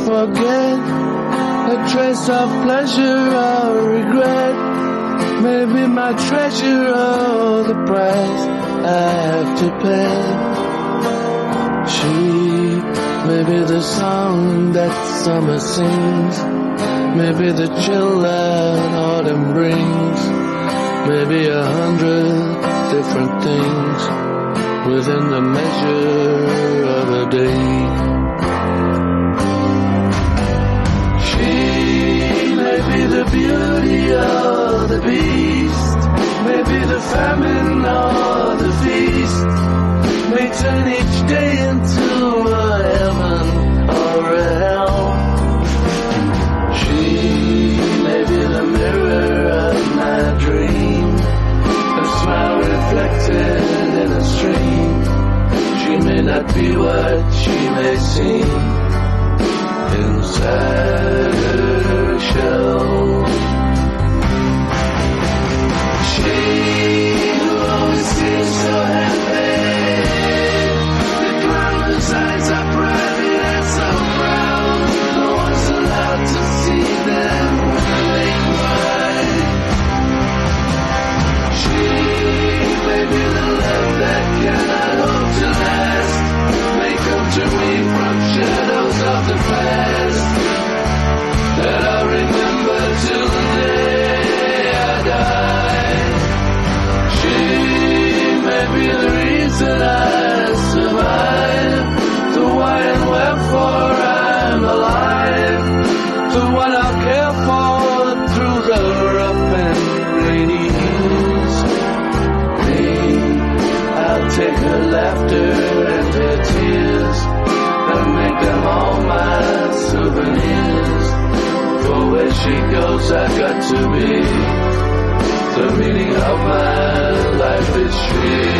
forget, a trace of pleasure or regret. Maybe my treasure or the price I have to pay. She may be the song that summer sings, maybe the chill that autumn brings, maybe 100 different things within the measure of a day. She may be the beauty or the beast, maybe the famine or the feast, may turn each day into a heaven or a hell. She may be the mirror of my dream, a smile reflected in a stream. She may not be what she may seem inside her shell. She who always seems so happy, the clown's eyes are private and so proud, no one's allowed to see them when they cry. She may be the love that cannot hope to last, may come to me from shadows of the past that I'll remember till the day I die. She may be the reason I survive, the why and wherefore I'm alive, the one I'll care for through the rough and rainy years. I'll take her laughter and her tears and make them all my souvenirs. For where she goes I got to be, the meaning of my life is she.